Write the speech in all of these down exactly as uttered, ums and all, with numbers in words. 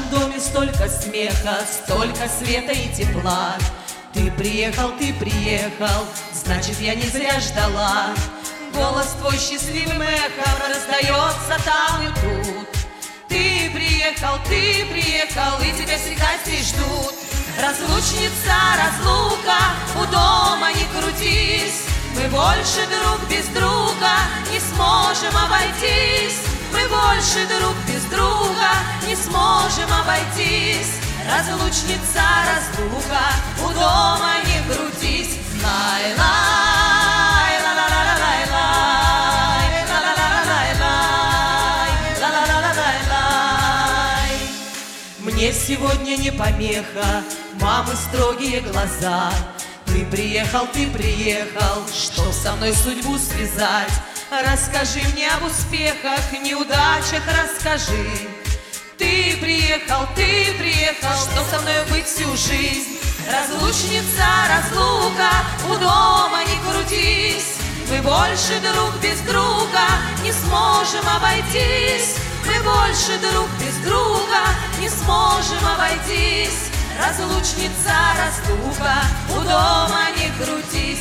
нашем доме столько смеха, столько света и тепла. Ты приехал, ты приехал, значит, я не зря ждала. Голос твой счастливым эхом раздается там и тут. Ты приехал, ты приехал, и тебя всегда здесь ждут. Разлучница, разлука, у дома не крутись. Мы больше друг без друга не сможем обойтись. Мы больше друг без друга не сможем обойтись. Разлучница, разлука, у дома не крутись. Лай-лай, ла-ла-ла-ла-лай-лай, ла-ла-ла-ла-лай-лай, ла-ла-ла-ла-лай-лай. Мне сегодня не помеха, мамы строгие глаза. Ты приехал, ты приехал, чтоб со мной судьбу связать. Расскажи мне об успехах, неудачах расскажи. Ты приехал, ты приехал, чтоб со мной быть всю жизнь. Разлучница, разлука, у дома не крутись. Мы больше друг без друга не сможем обойтись. Мы больше друг без друга не сможем обойтись. Разлучница, разлука, у дома не крутись.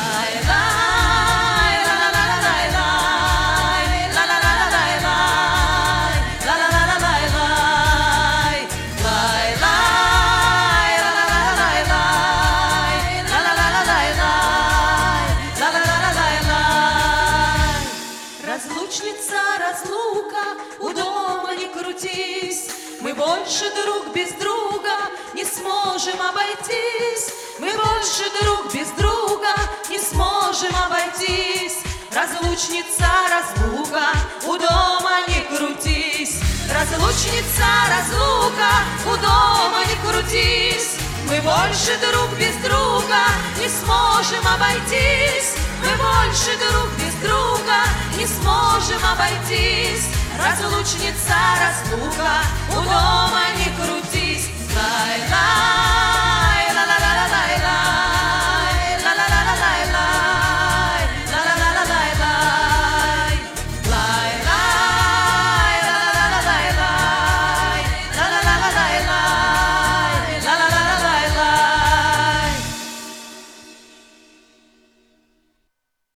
Лай-лай, ла-ла-ла-ла-лай-лай, ла-ла-ла-ла-лай-лай, ла-ла-ла-ла-лай-лай, лай-лай, ла-ла-ла-ла-лай-лай, ла-ла-ла-ла-лай-лай, ла-ла-ла-ла-лай-лай. Разлучница, разлука, у дома не крутись. Мы больше друг без друга не сможем обойтись. Мы больше друг без друга не сможем обойтись. Разлучница, разлука, у дома не крутись. Разлучница, разлука, у дома не крутись. Мы больше друг без друга не сможем обойтись. Мы больше друг без друга не сможем обойтись. Разлучница, разлука, у дома не крутись. Лай-лай.